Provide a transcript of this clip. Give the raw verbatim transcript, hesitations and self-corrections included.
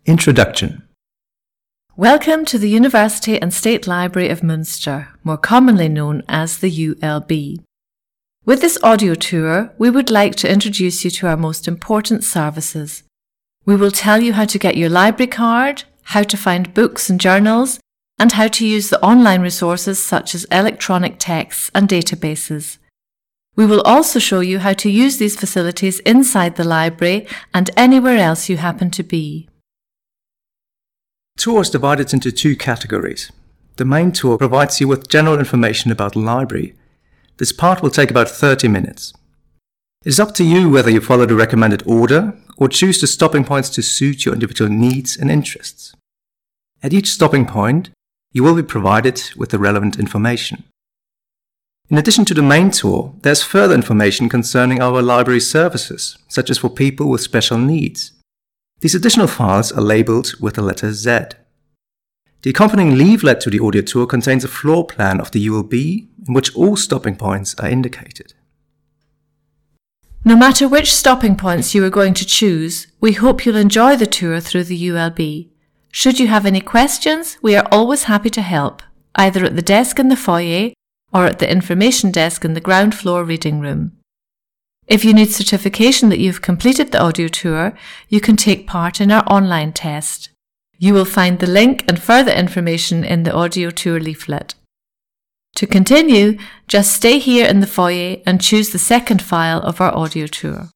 Introduction. Welcome to the University and State Library of Munster, more commonly known as the U L B. With this audio tour, we would like to introduce you to our most important services. We will tell you how to get your library card, how to find books and journals, and how to use the online resources such as electronic texts and databases. We will also show you how to use these facilities inside the library and anywhere else you happen to be. Tour is divided into two categories. The main tour provides you with general information about the library. This part will take about thirty minutes. It is up to you whether you follow the recommended order or choose the stopping points to suit your individual needs and interests. At each stopping point, you will be provided with the relevant information. In addition to the main tour, there's further information concerning our library services, such as for people with special needs. These additional files are labeled with the letter Z. The accompanying leaflet to the audio tour contains a floor plan of the U L B in which all stopping points are indicated. No matter which stopping points you are going to choose, we hope you'll enjoy the tour through the U L B. Should you have any questions, we are always happy to help, either at the desk in the foyer or at the information desk in the ground floor reading room. If you need certification that you've completed the audio tour, you can take part in our online test. You will find the link and further information in the audio tour leaflet. To continue, just stay here in the foyer and choose the second file of our audio tour.